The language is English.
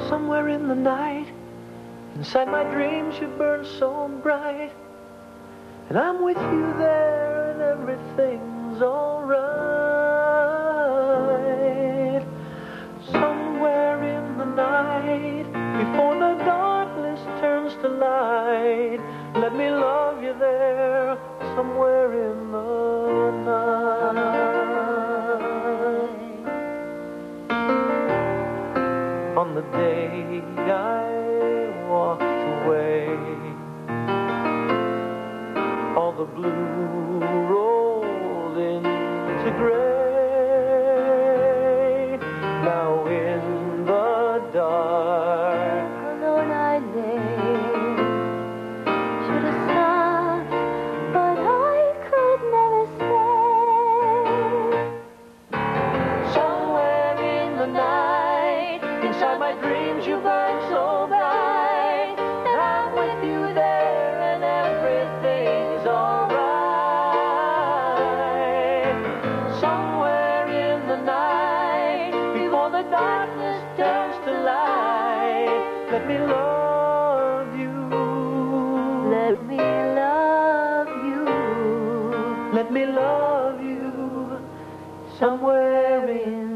Somewhere in the night, inside my dreams you burn so bright, and I'm with you there and everything's alright. Somewhere in the night, before the darkness turns to light, let me love you there, somewhere in the night. On the day I walked away, all the blue rolled into gray. Now in the dark, alone I lay. Should have stopped, but I could never stay. somewhere in the night, inside my dreams you burn so bright, and I'm with you there and everything's alright. Somewhere in the night, before the darkness turns to light, let me love you. Let me love you. Let me love you somewhere in